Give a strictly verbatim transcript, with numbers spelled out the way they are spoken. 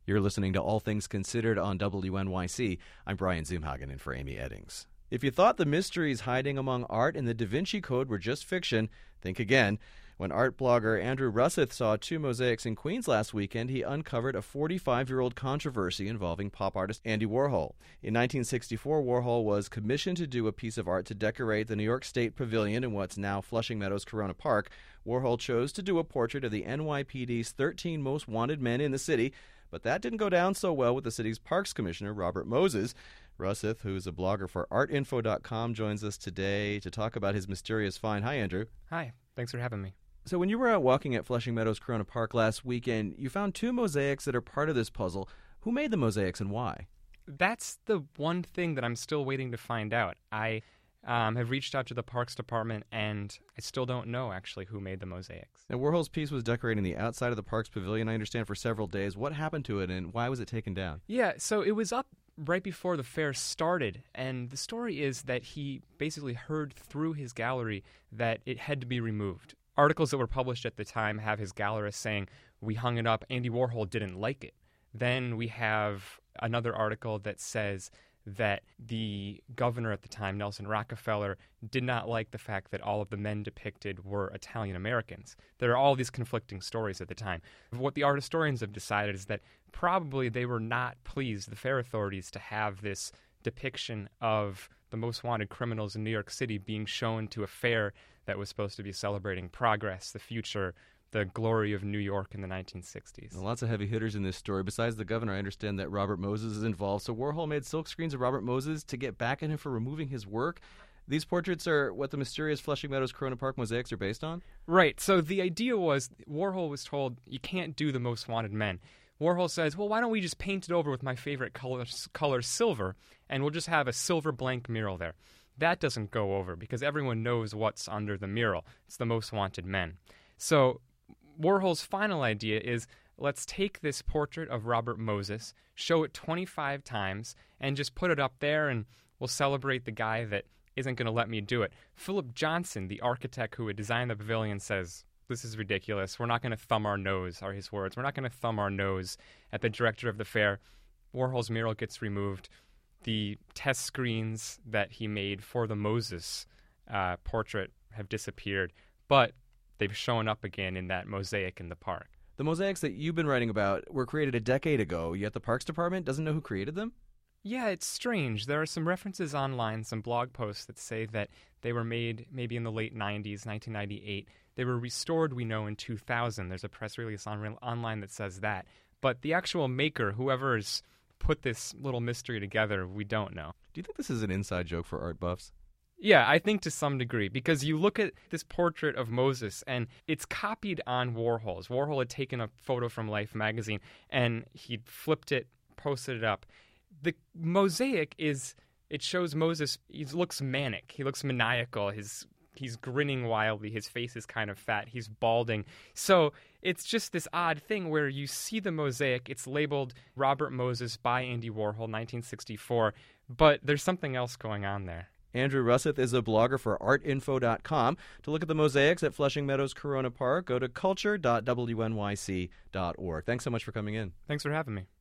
You're listening to All Things Considered on W N Y C. I'm Brian Zoomhagen in for Amy Eddings. If you thought the mysteries hiding among art and the Da Vinci Code were just fiction, think again. When art blogger Andrew Russeth saw two mosaics in Queens last weekend, he uncovered a forty-five-year-old controversy involving pop artist Andy Warhol. In nineteen sixty-four, Warhol was commissioned to do a piece of art to decorate the New York State Pavilion in what's now Flushing Meadows Corona Park. Warhol chose to do a portrait of the N Y P D's thirteen most wanted men in the city, but that didn't go down so well with the city's Parks Commissioner, Robert Moses. Russeth, who's a blogger for art info dot com, joins us today to talk about his mysterious find. Hi, Andrew. Hi. Thanks for having me. So when you were out walking at Flushing Meadows Corona Park last weekend, you found two mosaics that are part of this puzzle. Who made the mosaics and why? That's the one thing that I'm still waiting to find out. I um, have reached out to the Parks Department, and I still don't know, actually, who made the mosaics. Now, Warhol's piece was decorating the outside of the Parks Pavilion, I understand, for several days. What happened to it, and why was it taken down? Yeah, so it was up right before the fair started, and the story is that he basically heard through his gallery that it had to be removed. Articles that were published at the time have his gallerist saying, "We hung it up, Andy Warhol didn't like it." Then we have another article that says that the governor at the time, Nelson Rockefeller, did not like the fact that all of the men depicted were Italian Americans. There are all these conflicting stories at the time. What the art historians have decided is that probably they were not pleased, the fair authorities, to have this depiction of the most wanted criminals in New York City being shown to a fair that was supposed to be celebrating progress, the future, the glory of New York in the nineteen sixties. Well, lots of heavy hitters in this story. Besides the governor, I understand that Robert Moses is involved. So Warhol made silkscreens of Robert Moses to get back at him for removing his work. These portraits are what the mysterious Flushing Meadows Corona Park mosaics are based on? Right. So the idea was Warhol was told, you can't do the most wanted men. Warhol says, well, why don't we just paint it over with my favorite color, color silver, and we'll just have a silver blank mural there. That doesn't go over because everyone knows what's under the mural. It's the most wanted men. So Warhol's final idea is, let's take this portrait of Robert Moses, show it twenty-five times, and just put it up there, and we'll celebrate the guy that isn't going to let me do it. Philip Johnson, the architect who had designed the pavilion, says, this is ridiculous. We're not going to thumb our nose, are his words. We're not going to thumb our nose at the director of the fair. Warhol's mural gets removed. The test screens that he made for the Moses uh, portrait have disappeared, but they've shown up again in that mosaic in the park. The mosaics that you've been writing about were created a decade ago, yet the Parks Department doesn't know who created them? Yeah, it's strange. There are some references online, some blog posts that say that they were made maybe in the late nineties, nineteen ninety-eight. They were restored, we know, in two thousand. There's a press release on, online that says that. But the actual maker, whoever's put this little mystery together, we don't know. Do you think this is an inside joke for art buffs? Yeah, I think to some degree, because you look at this portrait of Moses, and it's copied on Warhol's. Warhol had taken a photo from Life magazine, and he'd flipped it, posted it up. The mosaic is, it shows Moses, he looks manic, he looks maniacal, his he's grinning wildly, his face is kind of fat, he's balding. So it's just this odd thing where you see the mosaic, it's labeled Robert Moses by Andy Warhol, nineteen sixty-four, but there's something else going on there. Andrew Russeth is a blogger for art info dot com. To look at the mosaics at Flushing Meadows Corona Park, go to culture dot w n y c dot org. Thanks so much for coming in. Thanks for having me.